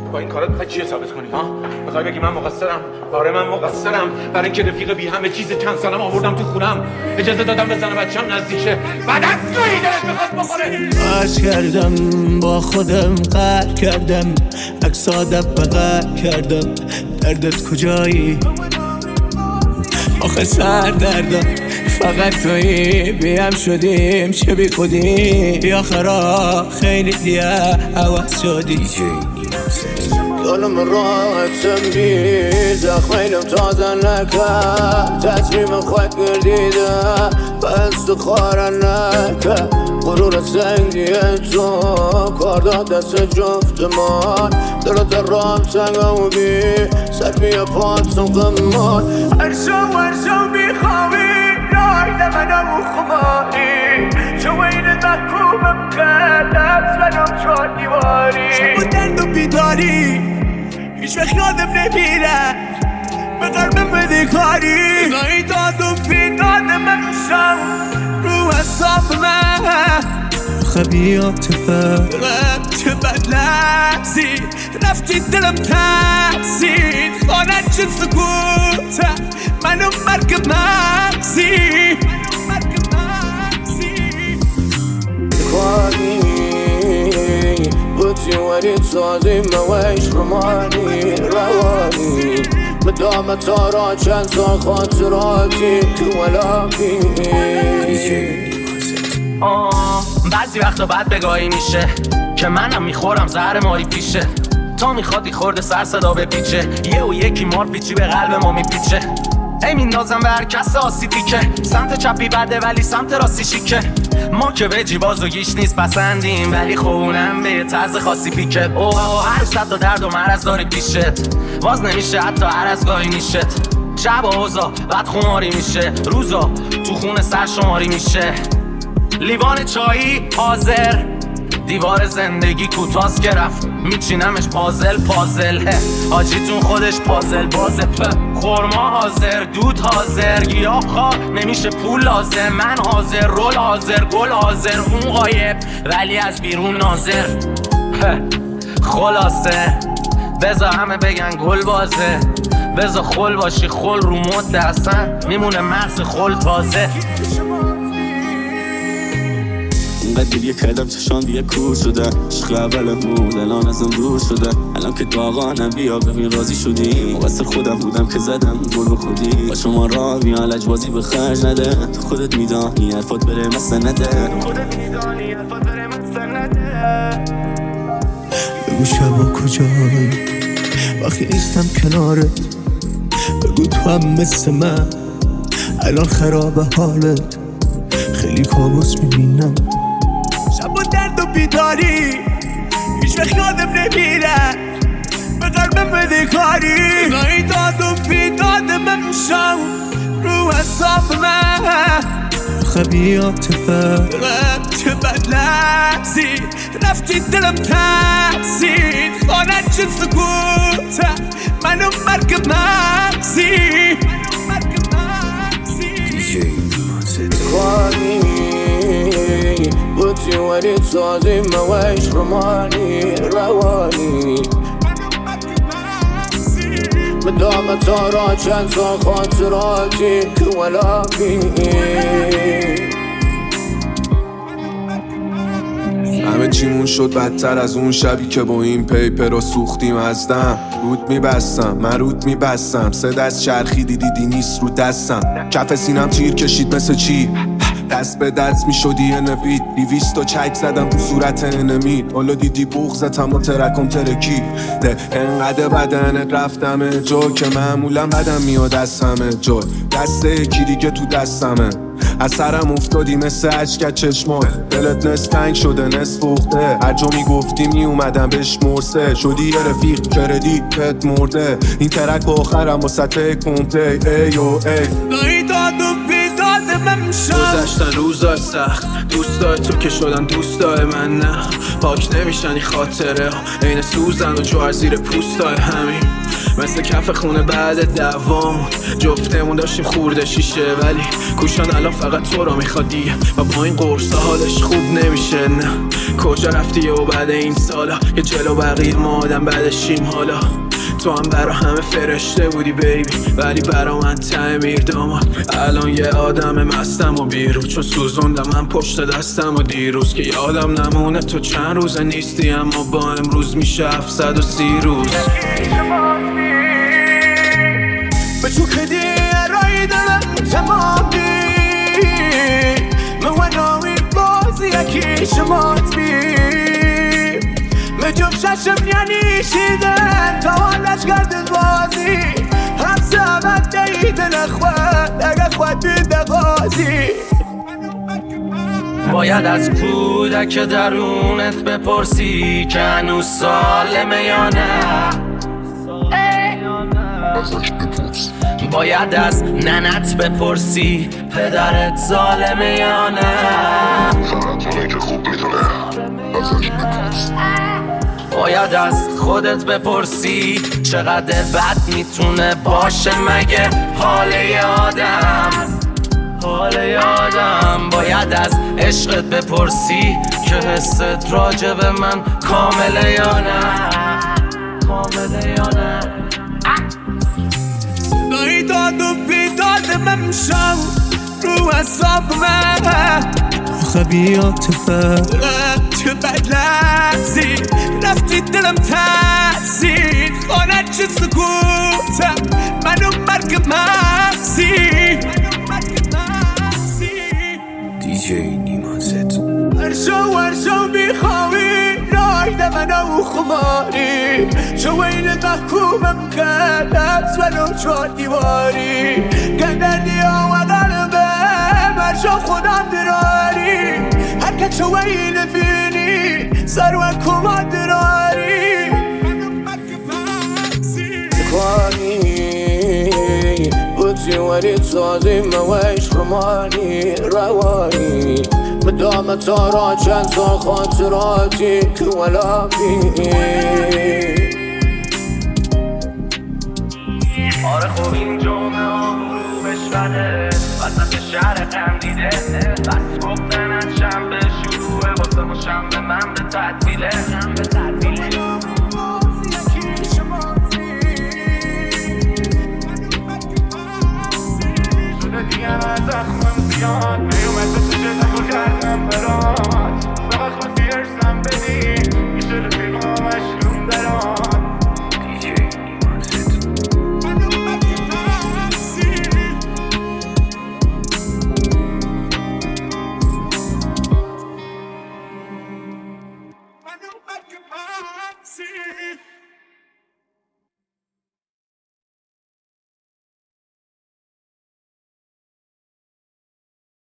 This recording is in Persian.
با این کارات میخوای چی ثابت کنی ها؟ میخوای بگی من مقصرم؟ آره من مقصرم برای اینکه رفیق بی همه چیز چند سالم آوردم تو خونم، اجازه دادم بزنه بچه‌م نزدیکشه، بعد از تویی دلت میخواد بخوره. عرض کردم با خودم قهر کردم، عکس آدب بغل کردم، دردت کجایی؟ آخه سر دردم فقط تویی، بیم شدیم چه بی خودی، آخرا خیلی دیگه عوض شدی. دلم راحتم بی زخمینم تازه نکرد، تصمیم خود گردیده بس تو خارن نکرد، غرور سنگیه تو کار داد دست جفتمان، دلت رام سنگم بی سر بیا پانسون قمان، هرشو بیخوابی نایده منم و خماری، جوین مکروبم کردم زنم چار دیواری، شب درد و بیداری هیچ وقت یادم نمیره، به قلبم بده کاری، نگاهی داد و بیداد من میشم رو حساب من، خبیاتفه چه بد لحظی رفتی دلم ترسید، خانه چه سکوته منو مرگ مغزی، خواهی بودی ولی سازی مویش رمانی روانی، مدام تارا چند سال خاطراتی که ولاکی. بعضی وقتا بعد بگاهی میشه که منم میخورم زهر ماری پیشه، تا میخواد خورده سر صدا بپیچه، یه و یکی مار پیچی به قلب ما میپیچه، ای میندازم به هر کس آسیبی که سمت چپی بده ولی سمت راستی شیکه، ما که به جیباز و گیش نیست پسندیم ولی خونم به یه طرز خاصی پیکه، هر صد تا درد و مرز داری پیشت، باز نمیشه حتی هر از گاهی نیشت، شب و اوزا بعد خماری میشه، روزا تو خونه سر شماری میشه، لیوان چایی حاضر، دیوار زندگی کوتاست که رفت میچینمش پازل حاجیتون خودش پازل بازه، خورما حاضر دود حاضر، گیاه خواه نمیشه پول لازم، من حاضر رول حاضر گل حاضر، اون غایب ولی از بیرون ناظر، خلاصه بذار همه بگن گل بازه، بذار خل باشی خل رو مده اصلا میمونه مغز خل تازه، اینقدر دیگه کردم چشان دیگه کور شده، عشق اولمون الان ازم دور شده، الان که داغانم بیا ببین راضی شدی، مقصر خودم بودم که زدم گل به خودی، با شما را بیا لجبازی به خرج نده، تو خودت میدانی حرفات بره مسنده، بگو شبا کجایی وقتی نیستم کنارت، بگو تو هم مثل من الان خراب حالت، خیلی کابوس میبینم شب و درد و بیداری هیچ وقت یادم نمیره، به قلبم بده کاری، نگاهی داد و بیداد من میشم رو حساب من، خبیاتفه چه بد لحظی رفتی دلم ترسید، خانه چه سکوته منو مرگ مغزی، خواهی بودی ولی سازی مویش رمانی روانی، مدام تارا چند سال خاطراتی که ولاکی. همه چیمون شد بدتر از اون شبی که با این پیپر رو سوختیم از دم، رود میبستم من رود میبستم، سه دست چرخی دیدی نیست رو دستم، کف سینم تیر کشید مثل چی، دست به دست میشدی یه نوید، 200 تا چک زدم تو صورت انمی، حالا دیدی بغضتم و ترکم ترکی ده، انقدر بدنت رفتم جا که معمولا بدم میاد از همه جا، دست یکی دیگه تو دستمه، از سرم افتادی مثل عجگت چشمات، دلت نصف تنگ شده نصف پخته، هر جا میگفتی میومدم بهش مرسه، شدی یه رفیق کردیت مرده، این ترک با آخرم واسه کمپلی ای و ای، نایی داد و بیداد من گذشتن روزای سخت، دوستای تو که شدن دوستای من نه. پاک نمیشن این خاطره ها، عین سوزن و جوهر زیر پوستای همین. مثل کف خونه بعد دوام جفتمون داشتیم خورده شیشه، ولی کوشان الان فقط تو رو میخواد دیگه و با این قرصا حالش خوب نمیشه. نه کجا رفتی و بعد این سالا یه جلو بقیه ما آدم بعدشیم. حالا تو هم برا همه فرشته بودی بیبی، ولی برا من تعمیر داماد. الان یه آدم مستم و بیرو، چون سوزوندم من پشت دستم و دیروز که یادم نمونه تو چند روزه نیستی، اما با امروز میشه 730 روز. به تو که دیرایی دارم تمامی من ناوی بازی یکی شمات بیم مجوب ششم یعنی شیدن تا حالش گردد بازی هم سبت دیده نخواد اگر خود بیده غازی. باید از کودک درونت بپرسی که هنوز سالمه یا نه. باید از ننت بپرسی پدرت ظالمه یا نه. فقط اونه که خوب میدونه ازش بپرس. باید از خودت بپرسی چقدر بد میتونه باشه مگه حال آدم. باید از عشقت بپرسی که حست راجع به من کامله یا نه. صدایی داد و بیداد من میشم رو حساب من آخه بیاتفه چه بد لحظی رفتی دلم ترسید خانه چه سکوتم منو مرگ مغزی. دیجی نیمازت ورشو بیخواهی نایده منو خماری شوین محکومم کرد از منو 4 دیواری گندردی و قلبه مرشو خودم دراری هر که شوین بینی سر و کما دراری خوانی بودی ورید سازی مویش رمانی روانی مدام تارا چند سال خاطراتی که ولا بی. آره خوب این جمعه آمورو بشوره وسط شهر قندیده بس گفتن از شنبه شروعه واسه ما شنبه من به تعطیله.